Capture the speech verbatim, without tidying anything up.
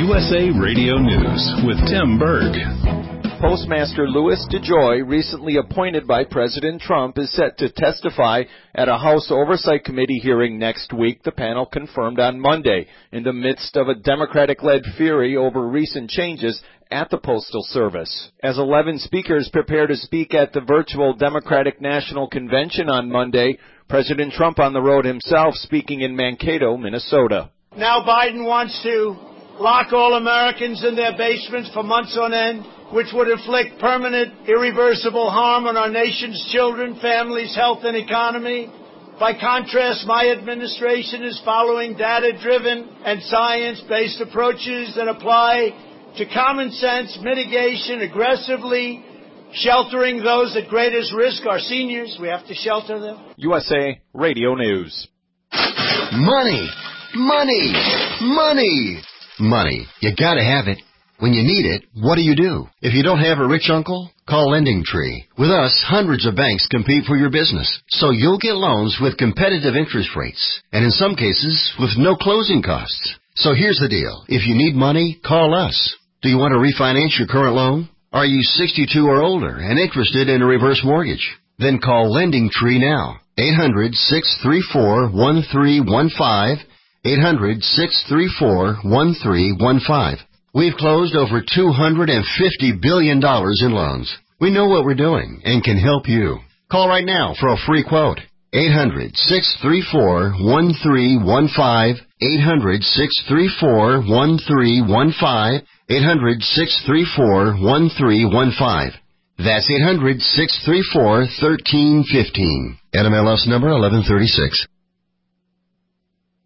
U S A Radio News with Tim Berg. Postmaster Louis DeJoy, recently appointed by President Trump, is set to testify at a House Oversight Committee hearing next week, the panel confirmed on Monday, in the midst of a Democratic-led fury over recent changes at the Postal Service. As eleven speakers prepare to speak at the virtual Democratic National Convention on Monday, President Trump on the road himself, speaking in Mankato, Minnesota. Now Biden wants to lock all Americans in their basements for months on end, which would inflict permanent, irreversible harm on our nation's children, families, health, and economy. By contrast, my administration is following data-driven and science-based approaches that apply to common sense mitigation, aggressively sheltering those at greatest risk, our seniors. We have to shelter them. U S A Radio News. Money, money, money, money. You gotta have it. When you need it, what do you do? If you don't have a rich uncle, call LendingTree. With us, hundreds of banks compete for your business, so you'll get loans with competitive interest rates, and in some cases, with no closing costs. So here's the deal. If you need money, call us. Do you want to refinance your current loan? Are you sixty-two or older and interested in a reverse mortgage? Then call LendingTree now. eight hundred, six three four, one three one five. eight hundred, six three four, one three one five. We've closed over two hundred fifty billion dollars in loans. We know what we're doing and can help you. Call right now for a free quote. eight hundred, six three four, one three one five. eight hundred, six three four, one three one five. eight hundred, six three four, one three one five. That's eight hundred, six three four, one three one five. N M L S number eleven thirty-six.